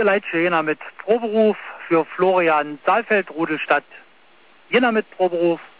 Liebe Leute, jener mit Proberuf für Florian Saalfeld, Rudelstadt. Jener mit Proberuf